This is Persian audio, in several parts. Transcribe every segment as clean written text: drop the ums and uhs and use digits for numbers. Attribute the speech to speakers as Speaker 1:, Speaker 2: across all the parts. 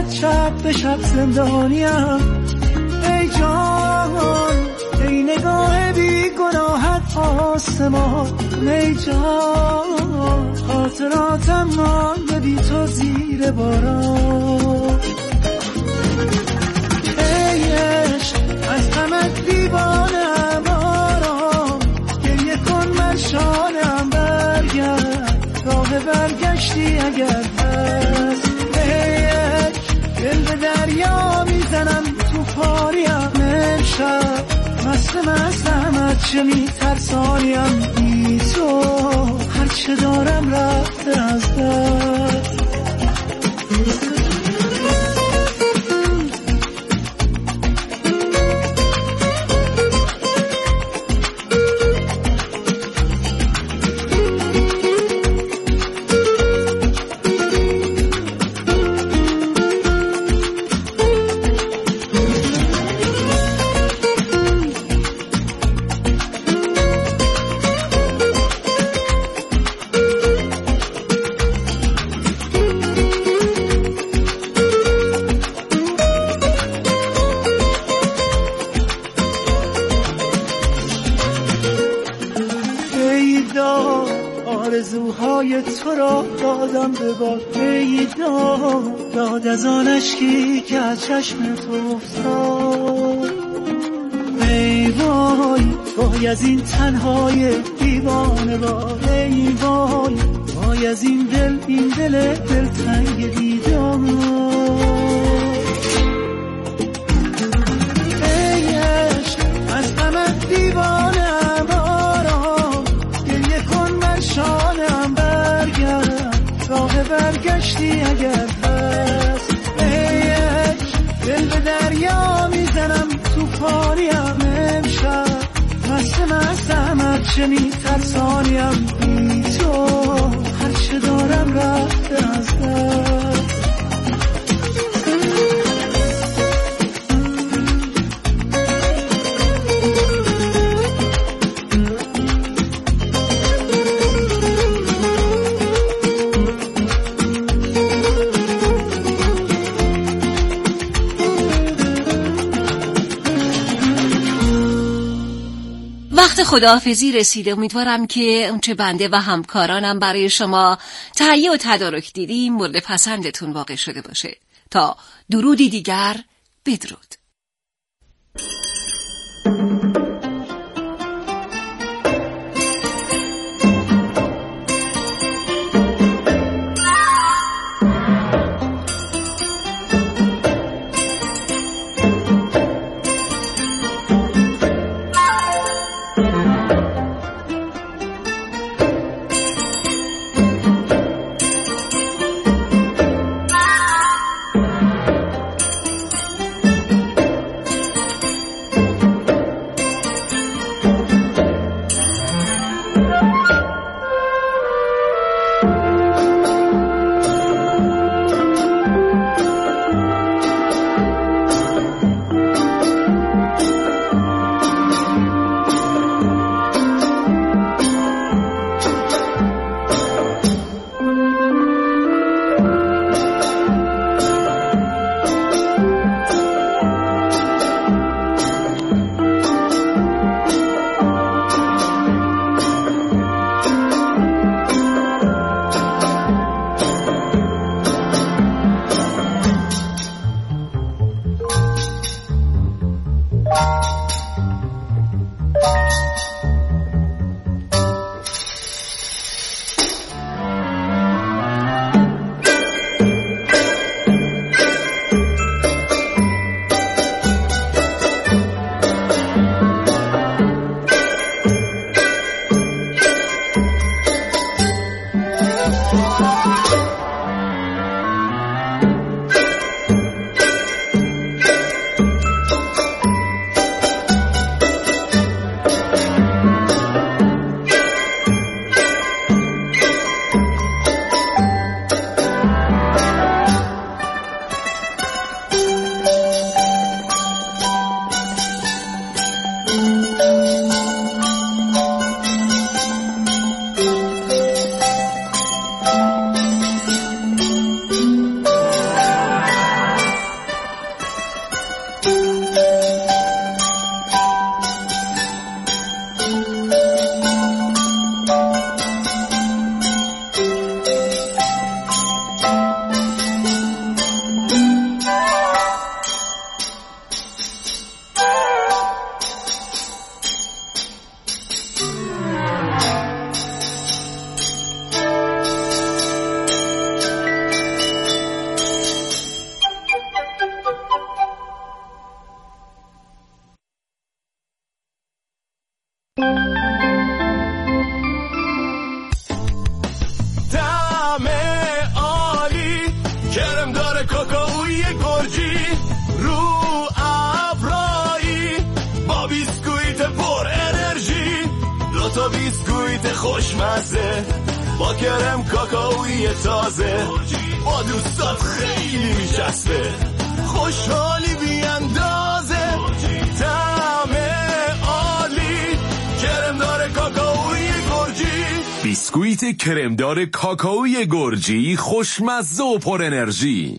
Speaker 1: شب به شب زندانیم. ای جان ای نگاه بی گناهت آسمان، ای جان خاطراتم مانده بی تو زیر باران. ای عشق از غمت دیوانم آرام، گریه کن من شانم برگرد، راه برگشتی اگر هست. ای عشق دل به دریا میزنم توفانیم، امشب مستم از چه میترسانیم، بی تو هرچه دارم رفته از دست. آرزوهای تو را دادم به باد، ای داد از آن اشکی که از چشم تو افتاد. ای وای از این تنهای دیوانه وای، ای وای از این دل تنگ دیدار. ای عشق از غمت دیوانه شانم برگرد، راه برگشتی اگر هست. ای عشق دل به دریا میزنم توفانیم، امشب مستم از چه میترسانیم، بی تو هرچه دارم رفته از دست.
Speaker 2: وقت خداحافظی رسیده. امیدوارم که اونچه بنده و همکارانم برای شما تهیه و تدارک دیدیم مورد پسندتون واقع شده باشه. تا درودی دیگر، بدرود.
Speaker 3: خوشمزه با کرم کاکائویی تازه با دوستات خیلی میچسبه خوشحالی بی اندازه طعم عالی کرمدار کاکائویی گرجی
Speaker 4: بیسکویت کرمدار کاکائویی گرجی خوشمزه و پر انرژی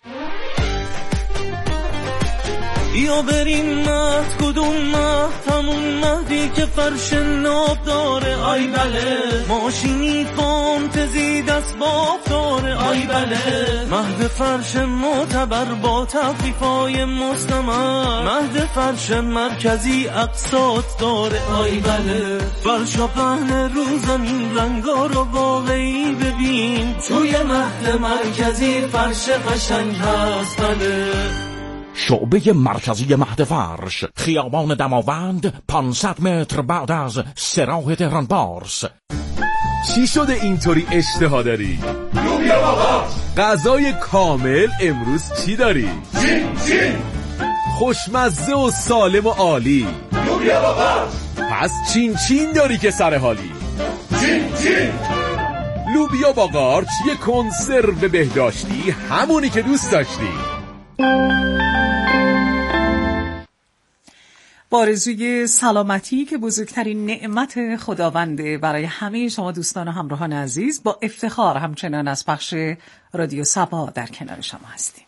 Speaker 1: یا بریم مهد کدوم مهد همون مهدی که فرش ناب داره آی بله ماشینی فانتزی دست باب داره آی بله مهد فرش معتبر با تخفیفای مستمر مهد فرش مرکزی اقساط داره آی بله فرشا پهن رو زمین رنگا رو واقعی ببین توی مهد مرکزی فرش قشنگ هست بله
Speaker 5: شعبه مرکزی مهد فرش خیابان دماوند 500 متر بعد از سراح تهران پارس.
Speaker 4: چی شده اینطوری اشتها داری؟
Speaker 3: لوبیا بابا
Speaker 4: غذای کامل امروز چی داری؟
Speaker 3: چین
Speaker 4: خوشمزه و سالم و عالی.
Speaker 3: لوبیا بابا
Speaker 4: پس چین داری که سر حالی.
Speaker 3: چین
Speaker 4: لوبیا با قارچ یه کنسرو بهداشتی همونی که دوست داشتی.
Speaker 6: با آرزوی سلامتی که بزرگترین نعمت خداونده برای همه شما دوستان و همراهان عزیز با افتخار همچنان از پخش رادیو صبا در کنار شما هستیم.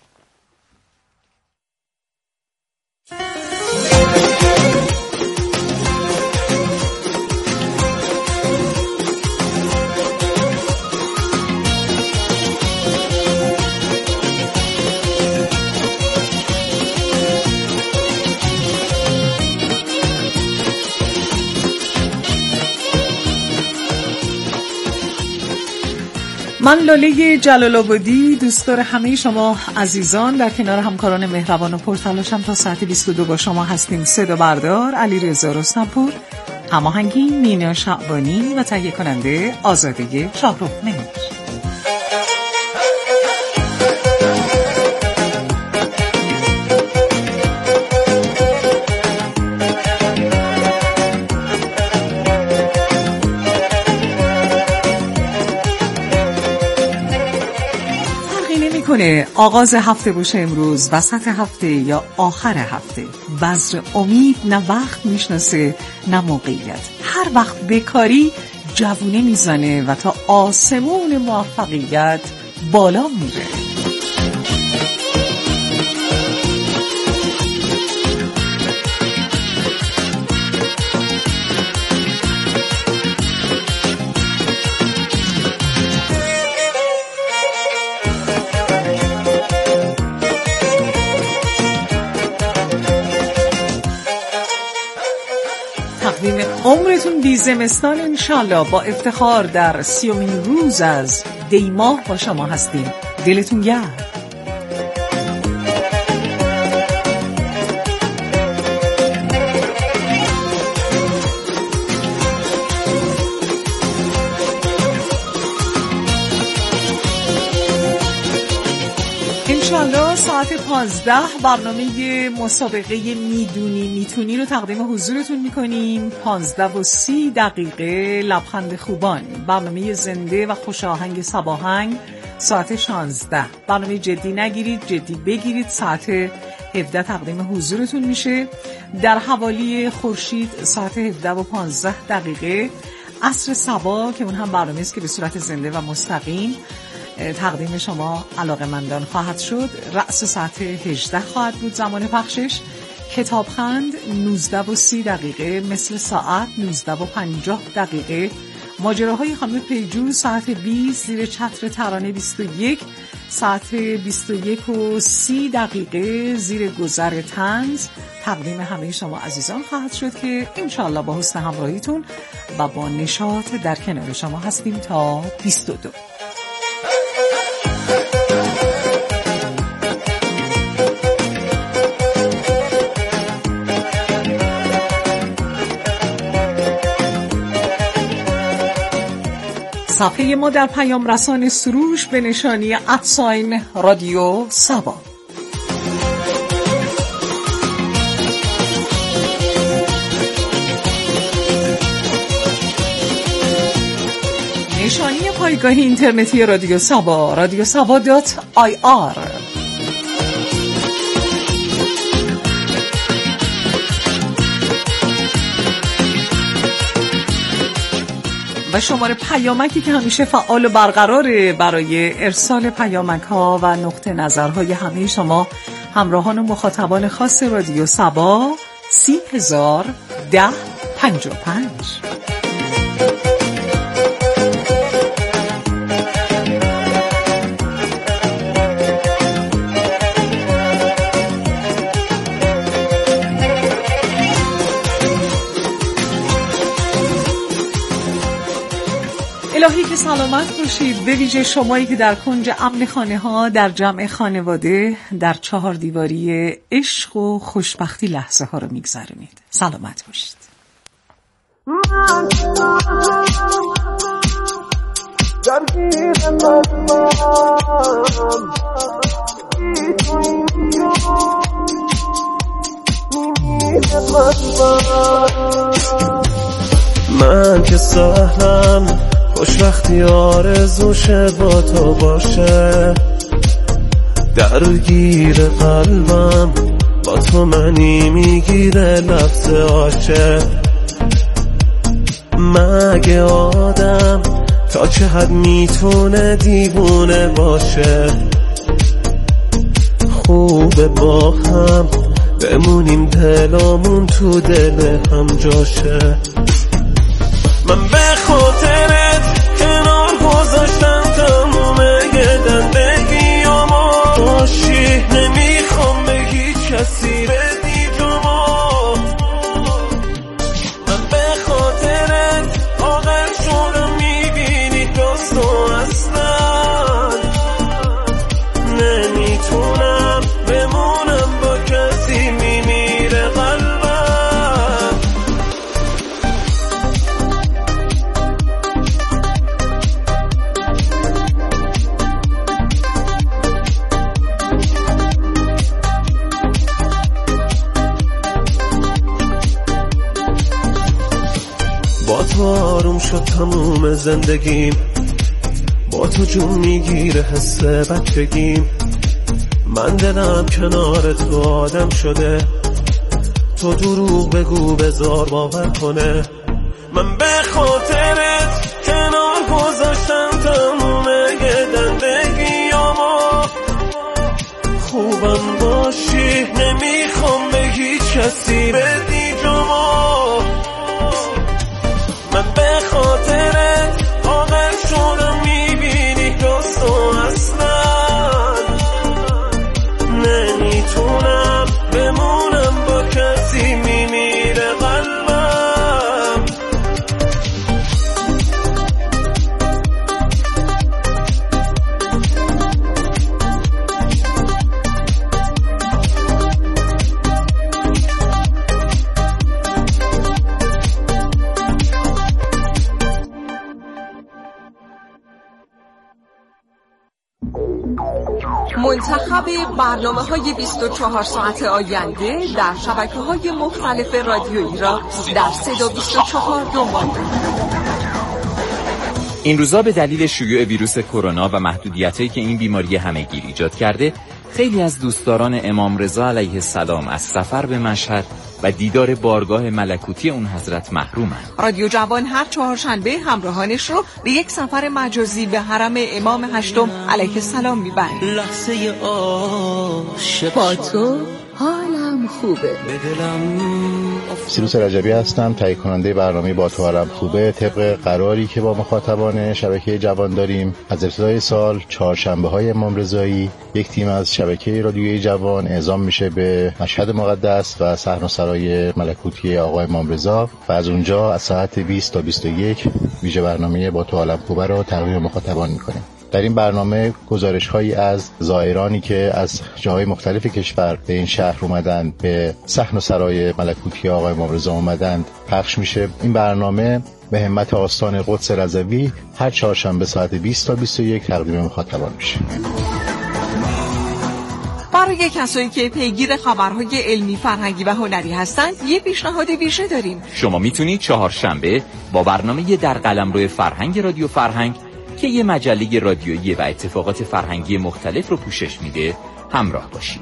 Speaker 6: من لاله جلال‌آبادی دوستدار همه شما عزیزان در کنار همکاران مهربان و پرتلاشم تا ساعت 22 با شما هستیم. صدا بردار علیرضا رستمپور، هماهنگی مینا شعبانی و تهیه کننده آزاده شاهرخ مهر. آغاز هفته باشه امروز، وسط هفته یا آخر هفته، بذر امید نه وقت میشناسه نه موقعیت. هر وقت بکاری جوونه میزنه و تا آسمون موفقیت بالا میره. عمرتون بی زمستان انشالله. با افتخار در 30مین روز از دی ماه با شما هستیم. دلتون گرم. انشالله ساعت 15 برنامه مسابقه میدونی میتونی رو تقدیم حضورتون میکنیم. 15:30 لبخند خوبان، برنامه زنده و خوش آهنگ صباهنگ ساعت 16. برنامه جدی نگیرید، جدی بگیرید. ساعت 17 تقدیم حضورتون میشه. در حوالی خورشید ساعت 17:15 عصر صبا که اون هم برنامه است که به صورت زنده و مستقیم تقدیم شما علاقه‌مندان خواهد شد. رأس ساعت 18 خواهد بود زمان پخشش. کتابخند 19:30 مثل ساعت 19:50. ماجراهای خانم پیجو ساعت 20 زیر چتر ترانه 21. ساعت 21:30 زیر گذر طنز تقدیم همه شما عزیزان خواهد شد که انشالله با حسن همراهیتون و با نشاط در کنار شما هستیم تا 22. صفحه ما در پیام رسان سروش به نشانی رادیو صبا. پایگاه اینترنتی رادیو سابا، radiosaba.ir. و شماره پیامکی که همیشه فعال و برقراره برای ارسال پیامک ها و نقطه نظرهای همه شما همراهان و مخاطبان خاص رادیو سابا 301055. الهی که سلامت باشید، به ویژه شمایی که در کنج امن خانه ها، در جمع خانواده، در 4 دیواری عشق و خوشبختی لحظه ها رو میگذرونید. سلامت باشید.
Speaker 7: من که سهلم خوشبختی آرزوش با تو باشه، درگیر قلبم با تو منی میگیره لفظ عاشق. مگه آدم تا چه حد میتونه دیوونه باشه؟ خوبه با هم بمونیم دلمون تو دل هم جاشه. من به خاطرت کنار گذاشتم تمومه زندگیامو، باشی نمیخوام به هیچ کسی بدی جامو. من به خاطرت آخر شدم میبینی دوست و اصلا نمیتونم بمونم با کسی، میمیره قلبم. با تو آروم شد تموم زندگیم، با تو جون میگیره حس بچگیم. من دلم کنار تو آدم شده، تو دروغ بگو بذار باور کنه. من به خاطرت کنار گذاشتم تموم زندگیامو، خوبم باشی نمیخوام به هیچ کسی بدی جامو. من به خاطرت آخر شدم میبینی دوست و اصلا نمیتونم بمونم با کسی، میمیره قلبم.
Speaker 8: منتخب برنامه‌های 24 ساعت آینده در شبکه‌های مختلف رادیویی را در 324 دنبال کنید.
Speaker 9: این روزا به دلیل شیوع ویروس کرونا و محدودیتایی که این بیماری همه‌گیر ایجاد کرده، خیلی از دوستداران امام رضا علیه السلام از سفر به مشهد و دیدار بارگاه ملکوتی اون حضرت محرومند.
Speaker 8: رادیو جوان هر چهارشنبه همراهانش رو به یک سفر مجازی به حرم امام هشتم علیه السلام میبره.
Speaker 1: لحظه عاشق
Speaker 2: با تو حالم خوبه.
Speaker 10: سیروس رجبی هستم، تهیه کننده برنامه با تو حالم خوبه. طبق قراری که با مخاطبان شبکه جوان داریم، از ابتدای سال چهارشنبه‌های امام رضایی یک تیم از شبکه رادیوی جوان اعزام میشه به مشهد مقدس و صحن و سرای ملکوتی آقا امام رضا و از اونجا از ساعت 20 تا 21 ویژه برنامه با تو حالم خوبه رو تقدیم مخاطبان میکنیم. در این برنامه گزارش‌هایی از زائرانی که از جاهای مختلف کشور به این شهر اومدن، به صحن و سرای ملکوتی آقای امام رضا اومدن پخش میشه. این برنامه به همت آستان قدس رضوی هر چهارشنبه ساعت 20 تا 21 تقدیم مخاطبان میشه.
Speaker 8: برای کسایی که پیگیر خبرهای علمی، فرهنگی و هنری هستند، یه پیشنهاد ویژه داریم.
Speaker 9: شما میتونید چهارشنبه با برنامه در قلمرو فرهنگ رادیو فرهنگ که یه مجله رادیویی و اتفاقات فرهنگی مختلف رو پوشش میده همراه باشید.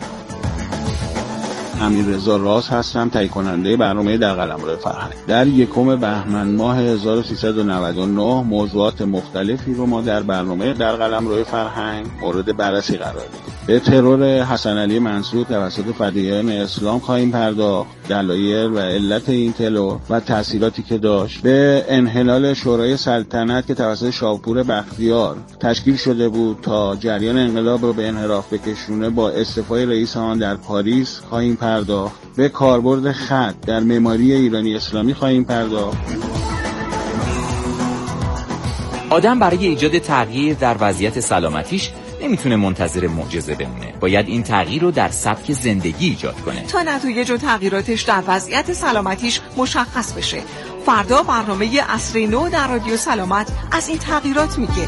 Speaker 11: امیررضا راز هستم، تهیه کننده برنامه در قلمرو فرهنگ. در 1 بهمن ماه 1399 موضوعات مختلفی رو ما در برنامه در قلمرو فرهنگ مورد بررسی قرار میدیم. به ترور حسن علی منصور توسط فداییان اسلام خواهیم پرداخت، دلایل و علت این ترور و تأثیراتی که داشت. به انحلال شورای سلطنت که توسط شاپور بختیار تشکیل شده بود تا جریان انقلاب رو به انحراف بکشونه با استعفای رئیس آن در پاریس خواهیم پرداخت. به کاربرد خط در معماری ایرانی اسلامی خواهیم پرداخت.
Speaker 9: آدم برای ایجاد تغییر در وضعیت سلامتیش نمیتونه منتظر معجزه بمونه. باید این تغییر رو در سبک زندگی ایجاد کنه
Speaker 8: تا نتایج و تغییراتش در وضعیت سلامتیش مشخص بشه. فردا برنامه عصری نو در رادیو سلامت از این تغییرات میگه.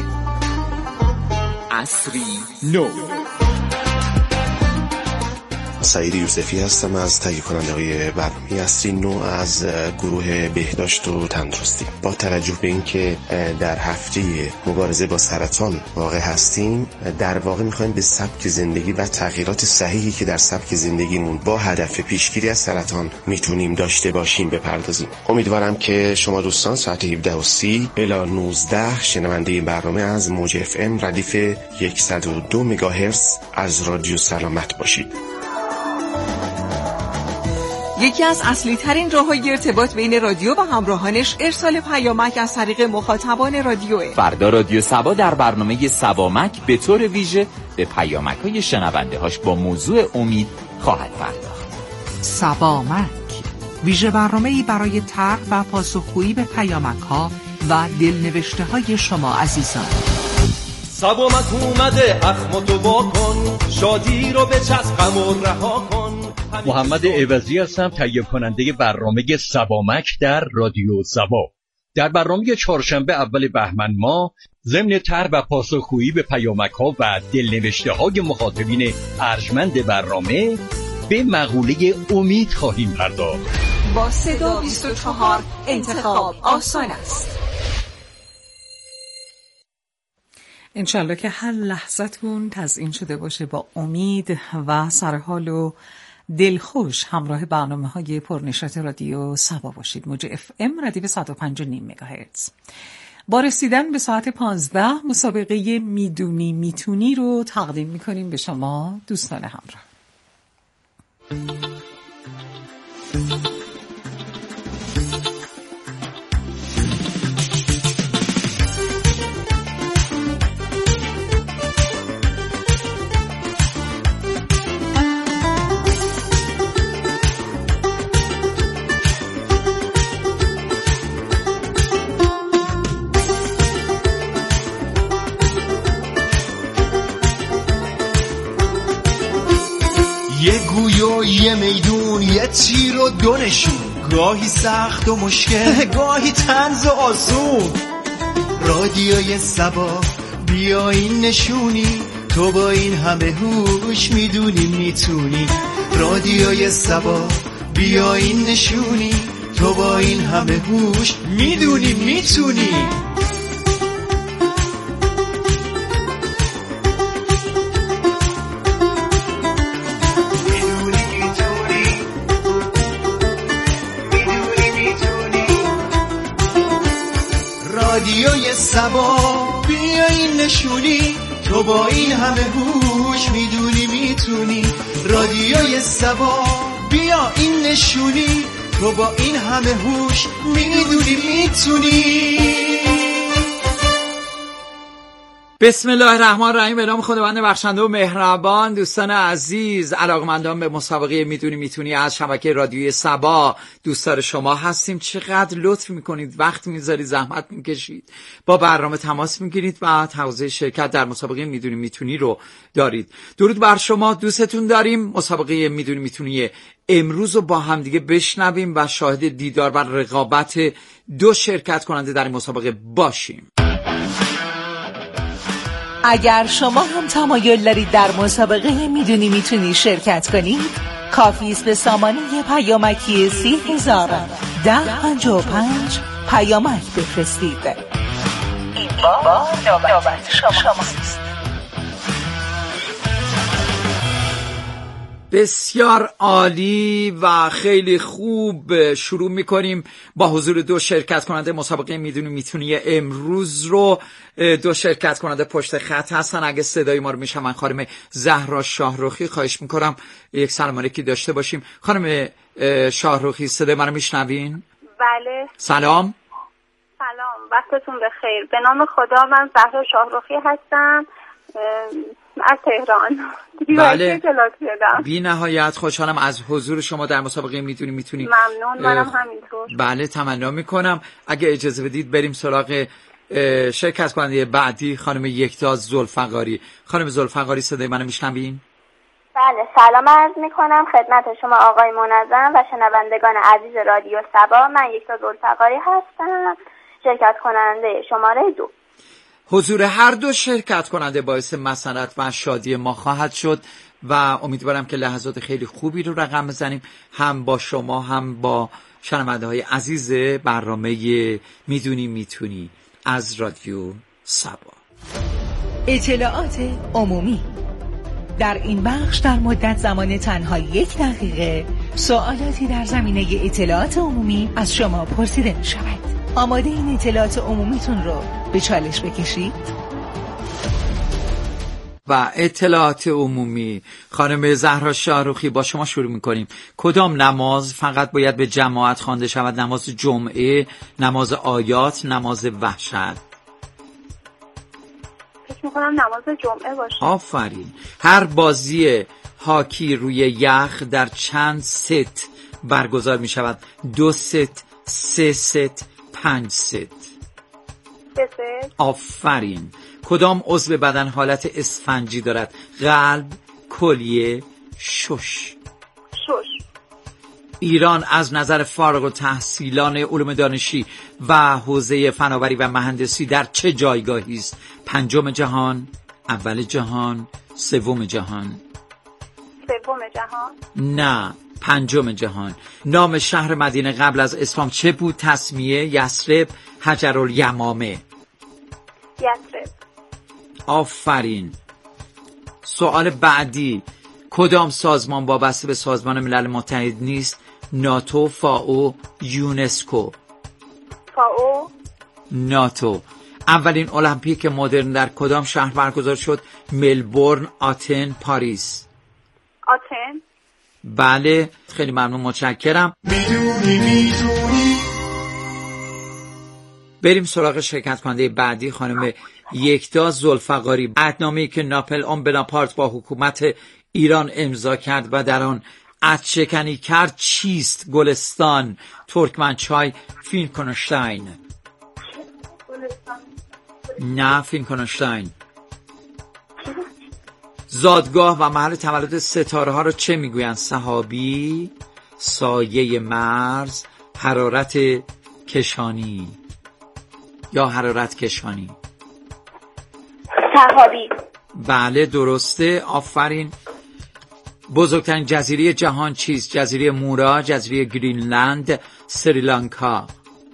Speaker 9: عصری نو.
Speaker 12: سعید یوسفی هستم از تهیه کننده‌های برنامه عصری نو از گروه بهداشت و تندرستی. با توجه به اینکه در هفته مبارزه با سرطان واقع هستیم، در واقع می‌خوایم به سبک زندگی و تغییرات صحیحی که در سبک زندگیمون با هدف پیشگیری از سرطان میتونیم داشته باشیم بپردازیم. امیدوارم که شما دوستان ساعت 17:30 الی 19 شنونده برنامه از موج FM ردیف 102 مگاهرتز از رادیو سلامت باشید.
Speaker 8: یکی از اصلی ترین راه‌های ارتباط بین رادیو و همراهانش ارسال پیامک از طریق مخاطبان رادیوه.
Speaker 9: فردا رادیو سبا در برنامه سبامک به طور ویژه به پیامک‌های شنونده‌هاش با موضوع امید خواهد پرداخت.
Speaker 13: سبامک ویژه برنامه‌ای برای طرح و پاسخگویی به پیامک‌ها و دلنوشته‌های شما عزیزان.
Speaker 7: سبامک اومده اخماتو واکن، شادی رو به چسبم و رها کن.
Speaker 14: محمد عوضی هستم، تهیه کننده برنامه سبامک در رادیو سبا. در برنامه چهارشنبه اول بهمن ماه ضمن طرح و پاسخگویی به پیامک‌ها و دلنوشته‌های مخاطبین ارجمند برنامه به مقوله امید خواهیم پرداخت.
Speaker 8: با صدا 24 انتخاب آسان است.
Speaker 6: انشالله که هر لحظتون تزیین شده باشه با امید و سرحال و دلخوش همراه برنامه‌های پرنشاط رادیو سبا باشید. موج FM ردیف 105.5 مگاهرتز. با رسیدن به ساعت 15 مسابقه میدونی میتونی رو تقدیم میکنیم به شما دوستان همراه.
Speaker 1: یه گوی و یه میدون، یه تیر و دو نشون، گاهی سخت و مشکل، گاهی طنز و آسون. رادیوی سبا بیا این نشونی، تو با این همه هوش میدونی میتونی. رادیوی سبا بیا این نشونی، تو با این همه هوش میدونی میتونی. رادیوی سبا بیا این نشونی، تو با این همه هوش میدونی میتونی. رادیوی سبا بیا این نشونی، تو با این همه هوش میدونی میتونی.
Speaker 15: بسم الله الرحمن الرحیم. به نام خداوند بخشنده و مهربان. دوستان عزیز، علاقمندان به مسابقه میدونی میتونی از شبکه رادیوی سبا، دوستان شما هستیم. چقدر لطف میکنید، وقت میذارید، زحمت میکشید، با برنامه تماس میگیرید و تقاضای شرکت در مسابقه میدونی میتونی رو دارید. درود بر شما، دوستتون داریم. مسابقه میدونی میتونی امروز رو با هم دیگه بشنویم و شاهد دیدار و رقابت دو شرکت کننده در این مسابقه باشیم.
Speaker 16: اگر شما هم تمایل دارید در مسابقه میدونی میتونی شرکت کنید، کافی است به سامانه پیامکی 30,000 1055 پیامک بفرستید. این نوبت شماست.
Speaker 15: بسیار عالی و خیلی خوب. شروع میکنیم با حضور دو شرکت کننده مسابقه میدونی میتونی امروز رو. دو شرکت کننده پشت خط هستن. اگه صدای ما رو میشنون خانم زهرا شاهرخی، خواهش میکنم یک سلام علیکی داشته باشیم. خانم شاهرخی صدای ما رو میشنوین؟
Speaker 17: بله.
Speaker 15: سلام.
Speaker 17: سلام، وقتتون بخیر. به نام خدا، من زهرا شاهرخی هستم از تهران.
Speaker 15: بله، بی نهایت خوشحالم از حضور شما در مسابقه میدونی.
Speaker 17: ممنون، منم همینطور.
Speaker 15: بله، تمنا میکنم. اگه اجازه بدید بریم سراغ شرکت کننده بعدی، خانم یکتا ذوالفقاری. خانم ذوالفقاری صدای منو میشنوین؟
Speaker 17: بله، سلام عرض میکنم خدمت شما آقای منظم و شنوندگان عزیز رادیو صبا. من یکتا ذوالفقاری هستم، شرکت کننده شماره 2.
Speaker 15: حضور هر دو شرکت کننده باعث مسرت و شادی ما خواهد شد و امیدوارم که لحظات خیلی خوبی رو رقم بزنیم، هم با شما هم با شنونده های عزیز برنامه میتونی از رادیو صبا.
Speaker 16: اطلاعات عمومی. در این بخش در مدت زمان تنها 1 دقیقه سوالاتی در زمینه اطلاعات عمومی از شما پرسیده می شود. آماده این اطلاعات عمومیتون رو به چالش بکشید؟
Speaker 15: و اطلاعات عمومی، خانم زهرا شاهرخی، با شما شروع میکنیم. کدام نماز فقط باید به جماعت خوانده شود؟ نماز جمعه، نماز آیات، نماز وحشت؟
Speaker 17: فکر میکنم نماز جمعه باشه.
Speaker 15: آفرین. هر بازی هاکی روی یخ در چند ست برگزار می شود؟ 2 ست، 3 ست، 5 ست؟
Speaker 17: 3 ست.
Speaker 15: آفرین. کدام عضو بدن حالت اسفنجی دارد؟ قلب، کلیه، شش؟ ایران از نظر فارغ التحصیلان علوم دانشی و حوزه فناوری و مهندسی در چه جایگاهی است؟ 5 جهان، اول جهان، 3 جهان؟
Speaker 17: 3 جهان.
Speaker 15: نه، 5 جهان. نام شهر مدینه قبل از اسلام چه بود؟ تسمیه، یثرب، حجرالیمامه؟
Speaker 17: یثرب.
Speaker 15: آفرین. سوال بعدی، کدام سازمان وابسته به سازمان ملل متحد نیست؟ ناتو، فائو، یونسکو؟
Speaker 17: فائو.
Speaker 15: ناتو. اولین المپیک مدرن در کدام شهر برگزار شد؟ ملبورن، آتن، پاریس؟
Speaker 17: آتن.
Speaker 15: بله، خیلی ممنون، متشکرم.
Speaker 3: میدونی.
Speaker 15: بریم سراغ شرکت کننده بعدی، خانم یکتا ذوالفقاری. عهدنامه‌ای که ناپلئون بناپارت با حکومت ایران امضا کرد و در آن عهدشکنی کرد چیست؟ گلستان، ترکمنچای، فینکنشتاین؟ نه، فینکنشتاین. زادگاه و محل تولد ستاره ها رو چه میگویند؟ سحابی، سایه مرز، حرارت کشانی یا حرارت کشانی؟
Speaker 17: سحابی.
Speaker 15: بله، درسته، آفرین. بزرگترین جزیره جهان چیست؟ جزیره مورا، جزیره گرینلند، سریلانکا؟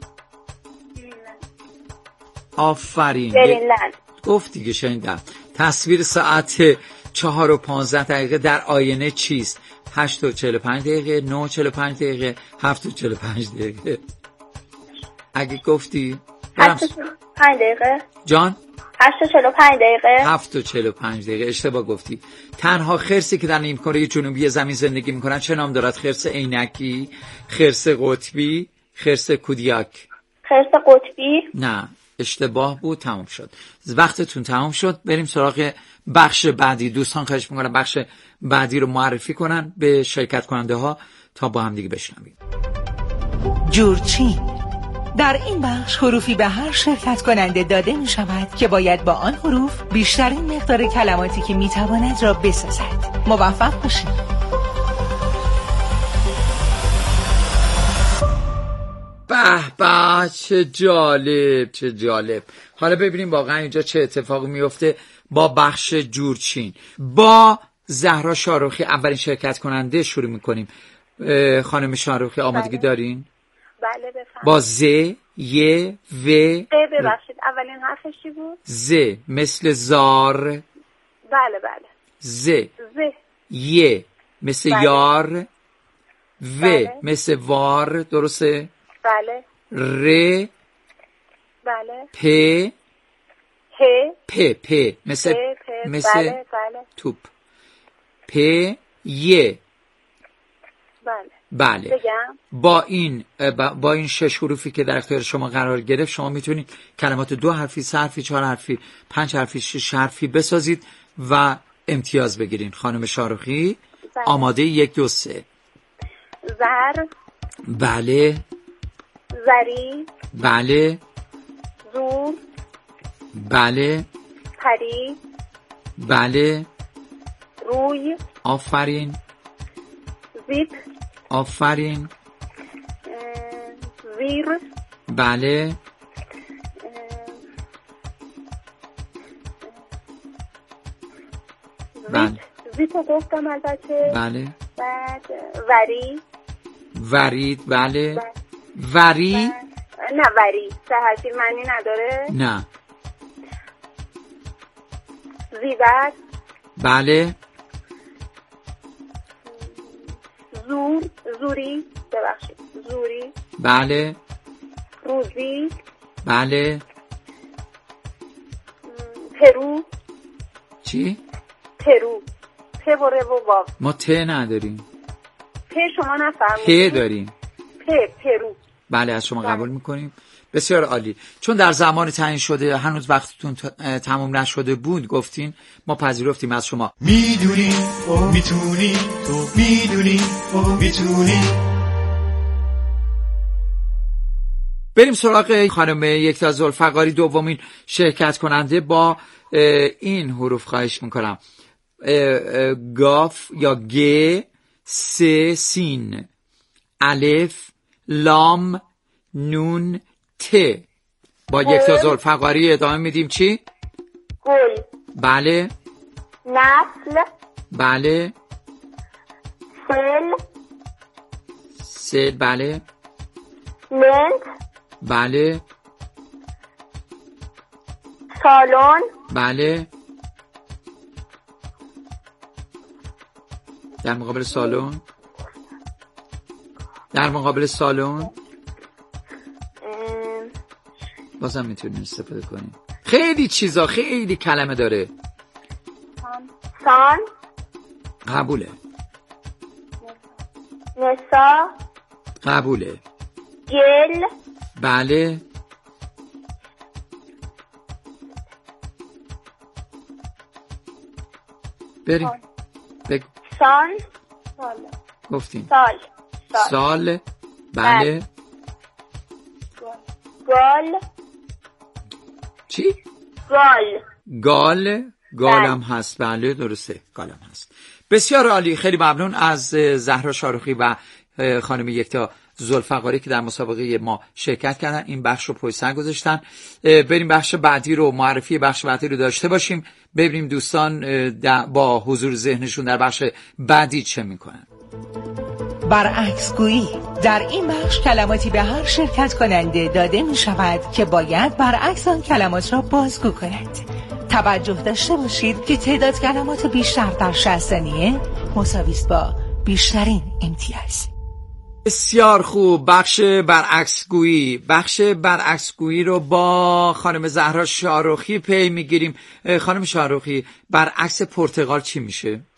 Speaker 15: آفرین.
Speaker 17: گرینلند.
Speaker 15: گفتی که شنیدم. تصویر ساعت 4:15 در آینه چیست؟ 8:45 دقیقه، 9:45 دقیقه، 7:45 دقیقه؟ اگه گفتی
Speaker 17: 8:45 دقیقه.
Speaker 15: جان؟
Speaker 17: 8:45 دقیقه.
Speaker 15: 7:45 دقیقه. اشتباه گفتی. تنها خرسی که در نیمکره جنوبی زمین زندگی میکنن چه نام دارد؟ خرس عینکی، خرس قطبی، خرس کودیاک؟
Speaker 17: خرس قطبی.
Speaker 15: نه، اشتباه بود. تمام شد، وقتتون تمام شد. بریم سراغ بخش بعدی. دوستان خواهش میکنم بخش بعدی رو معرفی کنن به شرکت کننده ها تا با هم دیگه بشنویم.
Speaker 16: جورچین. در این بخش حروفی به هر شرکت کننده داده می شود که باید با آن حروف بیشترین مقدار کلماتی که می تواند را بسازد. موفق باشید.
Speaker 15: به به، چه جالب، چه جالب. حالا ببینیم واقعا اینجا چه اتفاقی میفته با بخش جورچین. با زهرا شاهرخی، اولین شرکت کننده، شروع میکنیم. خانم شاهرخی، آمادگی دارین؟
Speaker 17: بله، بفرمایید.
Speaker 15: با ز، ی و
Speaker 17: ببخشید اولین حرفش چی بود؟
Speaker 15: ز مثل زار.
Speaker 17: بله بله.
Speaker 15: ز. ی مثل
Speaker 17: بله.
Speaker 15: یار. و
Speaker 17: بله.
Speaker 15: مثل وار. درسته؟
Speaker 17: بله.
Speaker 15: ر.
Speaker 17: بله.
Speaker 15: پ. پ مثل مثل
Speaker 17: بله بله.
Speaker 15: توپ. پ ی.
Speaker 17: بله.
Speaker 15: بله.
Speaker 17: بگم؟
Speaker 15: با این 6 حروفی که در اختیار شما قرار گرفت شما میتونید کلمات 2 حرفی، 3 حرفی، 4 حرفی، 5 حرفی، 6 حرفی بسازید و امتیاز بگیرین. خانم شاروخی
Speaker 17: بله.
Speaker 15: آماده؟ 1 2 3.
Speaker 17: زر.
Speaker 15: بله.
Speaker 17: زری.
Speaker 15: بله.
Speaker 17: زور.
Speaker 15: بله.
Speaker 17: پری.
Speaker 15: بله.
Speaker 17: روی.
Speaker 15: آفرین.
Speaker 17: زیپ.
Speaker 15: آفرین.
Speaker 17: زیر.
Speaker 15: بله. بله.
Speaker 17: زیپو گفتم البته.
Speaker 15: بله.
Speaker 17: بعد وری.
Speaker 15: ورید. بله. وری.
Speaker 17: نه وری سه حرفی معنی نداره.
Speaker 15: نه.
Speaker 17: زیور.
Speaker 15: بله.
Speaker 17: زوری. ببخشید زوری.
Speaker 15: بله.
Speaker 17: روزی.
Speaker 15: بله.
Speaker 17: پرو.
Speaker 15: چی؟
Speaker 17: پرو. پ و ر و واو.
Speaker 15: ما ت نداریم.
Speaker 17: پ شما نفرمودید.
Speaker 15: پ داریم.
Speaker 17: پرو.
Speaker 15: بله از شما قبول میکنیم. بسیار عالی. چون در زمان تعیین شده هنوز وقتتون تموم نشده بود گفتین، ما پذیرفتیم از شما.
Speaker 1: میدونی میتونی، تو میدونی میتونی.
Speaker 15: بریم سراغ خانم یکتا ذوالفقاری، دومین شرکت کننده با این حروف. خواهش میکنم. گاف یا گ، س سین، الف، لام، نون، ت. با یکتا ذوالفقاری ادامه میدیم. چی؟
Speaker 17: گل.
Speaker 15: بله.
Speaker 17: نسل.
Speaker 15: بله.
Speaker 17: سل.
Speaker 15: بله.
Speaker 17: لنت.
Speaker 15: بله.
Speaker 17: سالن.
Speaker 15: بله. در مقابل سالن. در مقابل سالن بازم میتونیم استفاده کنیم. خیلی چیزا، خیلی کلمه داره.
Speaker 17: سان.
Speaker 15: قبوله.
Speaker 17: نسا.
Speaker 15: قبوله.
Speaker 17: گل.
Speaker 15: بله. بریم. بگو.
Speaker 17: سان.
Speaker 15: گفتیم.
Speaker 17: سال.
Speaker 15: بله.
Speaker 17: گال.
Speaker 15: چی؟
Speaker 17: گال.
Speaker 15: گالم هست. بله درسته، گالم هست. بسیار عالی. خیلی ممنون از زهرا شاروخی و خانم یکتا ذوالفقاری که در مسابقه ما شرکت کردن، این بخش رو پشت سر گذاشتن. بریم بخش بعدی رو، معرفی بخش بعدی رو داشته باشیم. ببینیم دوستان با حضور ذهنشون در بخش بعدی چه میکنن.
Speaker 16: برعکس گویی. در این بخش کلماتی به هر شرکت کننده داده می شود که باید برعکس آن کلمات را بازگو کند. توجه داشته باشید که تعداد کلمات بیشتر در 60 ثانیه مساوی است با بیشترین امتیاز.
Speaker 15: بسیار خوب. بخش برعکس گویی. بخش برعکس گویی رو با خانم زهرا شاروخی پی میگیریم. خانم شاروخی، برعکس پرتقال چی میشه؟